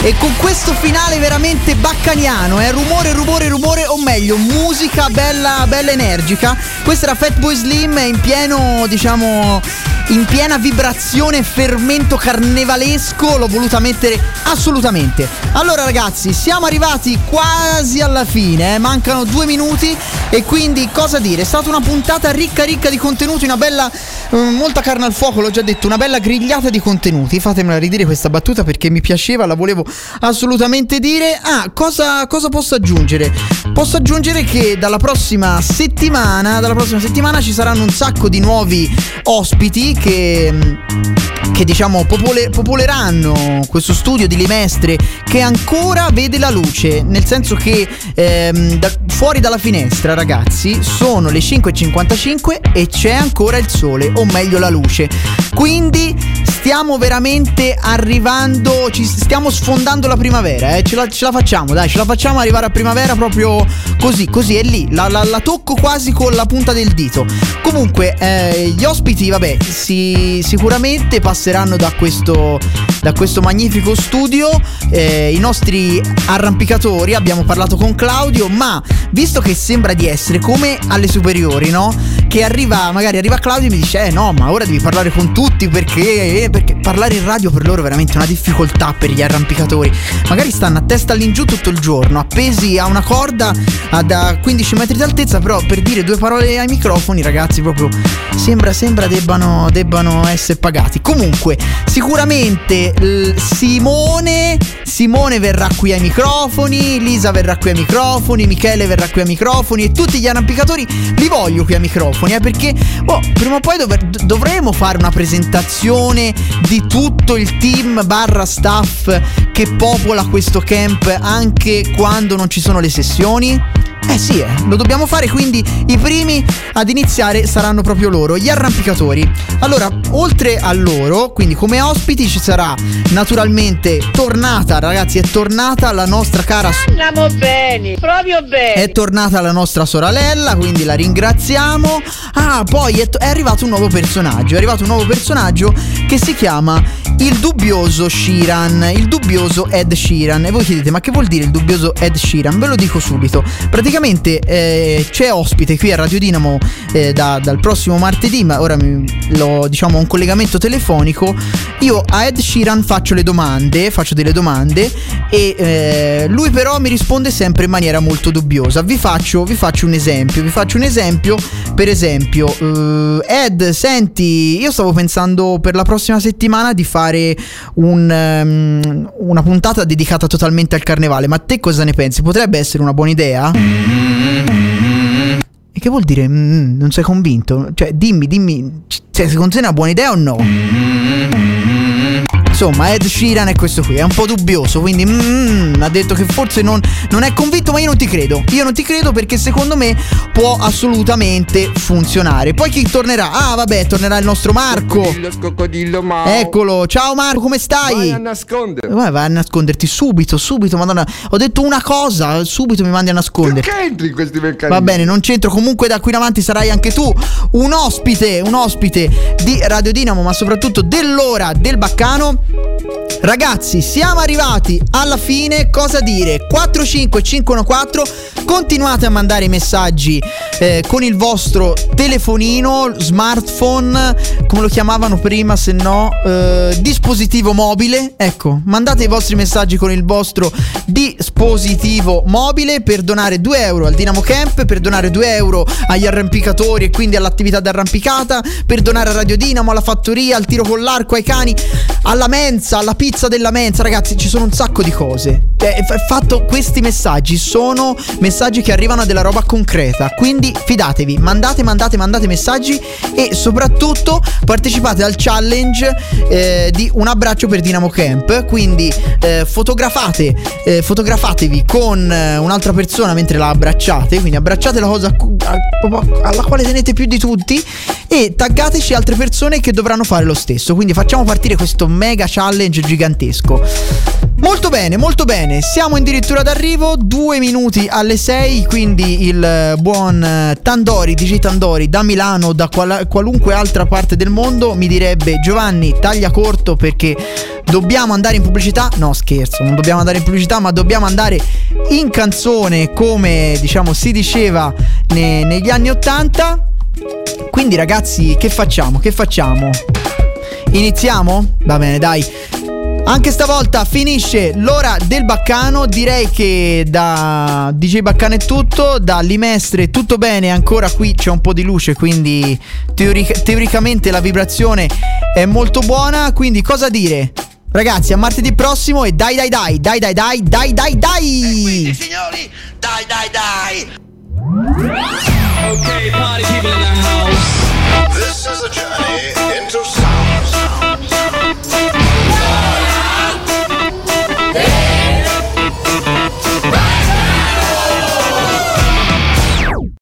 E con questo finale veramente baccaniano, rumore, o meglio, musica bella energica. Questa era Fatboy Slim in pieno, diciamo, in piena vibrazione e fermento carnevalesco. L'ho voluta mettere assolutamente. Allora ragazzi, siamo arrivati quasi alla fine, mancano 2 minuti e quindi cosa dire? È stata una puntata ricca di contenuti, una bella, molta carne al fuoco, l'ho già detto, una bella grigliata di contenuti. Fatemela ridire questa battuta perché mi piaceva, la volevo assolutamente dire. Cosa posso aggiungere? Posso aggiungere che dalla prossima settimana ci saranno un sacco di nuovi ospiti che diciamo popoleranno questo studio di Limestre che ancora vede la luce, nel senso che fuori dalla finestra, ragazzi, sono le 5:55 e c'è ancora il sole, o meglio la luce. Quindi stiamo veramente arrivando, ci stiamo sfondando la primavera, ce la facciamo, dai, ce la facciamo arrivare a primavera proprio così, è lì, la tocco quasi con la punta del dito. Comunque gli ospiti, vabbè, sicuramente passeranno da questo magnifico studio, i nostri arrampicatori. Abbiamo parlato con Claudio, ma visto che sembra di essere come alle superiori, no? Che magari arriva Claudio e mi dice no, ma ora devi parlare con tutti perché parlare in radio per loro è veramente una difficoltà, per gli arrampicatori. Magari stanno a testa all'ingiù tutto il giorno, appesi a una corda da 15 metri di altezza, però per dire 2 parole ai microfoni, ragazzi, proprio sembra debbano essere pagati. Comunque sicuramente Simone verrà qui ai microfoni, Lisa verrà qui ai microfoni, Michele verrà qui ai microfoni e tutti gli arrampicatori li voglio qui ai microfoni, perché prima o poi dovremo fare una presentazione di tutto il team / staff che popola questo camp anche quando non ci sono le sessioni. Sì, lo dobbiamo fare, quindi i primi ad iniziare saranno proprio loro, gli arrampicatori. Allora, oltre a loro, quindi come ospiti ci sarà naturalmente ragazzi, è tornata la nostra cara, andiamo bene, proprio bene, è tornata la nostra sorella, quindi la ringraziamo. Poi è arrivato un nuovo personaggio che si chiama il dubbioso Ed Sheeran. E voi chiedete, ma che vuol dire il dubbioso Ed Sheeran? Ve lo dico subito. Praticamente c'è ospite qui a Radio Dinamo dal prossimo martedì, ma ora ho un collegamento telefonico. Io a Ed Sheeran faccio delle domande e lui però mi risponde sempre in maniera molto dubbiosa. Vi faccio un esempio. Per esempio, Ed, senti, io stavo pensando per la prossima settimana di fare una puntata dedicata totalmente al carnevale, ma te cosa ne pensi? Potrebbe essere una buona idea? E che vuol dire? Non sei convinto? Cioè, dimmi, secondo te è una buona idea o no? Insomma, Ed Sheeran è questo qui, è un po' dubbioso, quindi ha detto che forse non è convinto, ma io non ti credo perché secondo me può assolutamente funzionare. Poi chi tornerà? Tornerà il nostro Marco. Coccodillo Mao. Eccolo, ciao Marco, come stai? Vai a nasconderti subito, madonna, ho detto una cosa, subito mi mandi a nascondere. Perché entri in questi meccanismi? Va bene, non c'entro, comunque da qui in avanti sarai anche tu un ospite di Radio Dinamo, ma soprattutto dell'ora del baccano. Ragazzi, siamo arrivati alla fine. Cosa dire? 45514. Continuate a mandare i messaggi con il vostro telefonino, smartphone, come lo chiamavano prima, se no dispositivo mobile. Ecco, mandate i vostri messaggi con il vostro dispositivo mobile per donare 2 euro al Dinamo Camp, per donare 2 euro agli arrampicatori e quindi all'attività d'arrampicata, per donare a Radio Dinamo, alla fattoria, al tiro con l'arco, ai cani, alla mensa, alla pizza della mensa. Ragazzi, ci sono un sacco di cose. Questi messaggi sono messaggi che arrivano a della roba concreta, quindi fidatevi, mandate messaggi e soprattutto partecipate al challenge di un abbraccio per Dinamo Camp. Quindi fotografatevi con un'altra persona mentre la abbracciate, quindi abbracciate la cosa alla quale tenete più di tutti e taggateci altre persone che dovranno fare lo stesso. Quindi facciamo partire questo mega challenge gigantesco. Molto bene, siamo addirittura d'arrivo, 2 minuti alle 6, quindi il buon Tandori, DJ Tandori da Milano o da qualunque altra parte del mondo mi direbbe: Giovanni, taglia corto perché dobbiamo andare in pubblicità. No, scherzo, non dobbiamo andare in pubblicità, ma dobbiamo andare in canzone, come diciamo si diceva negli anni 80. Quindi ragazzi, che facciamo? Iniziamo? Va bene, dai. Anche stavolta finisce l'ora del Baccano. Direi che da DJ Baccano è tutto. Da Limestre tutto bene. Ancora qui c'è un po' di luce, quindi teoricamente la vibrazione è molto buona. Quindi cosa dire? Ragazzi, a martedì prossimo e dai. Quindi signori, dai. Okay, party people in the house.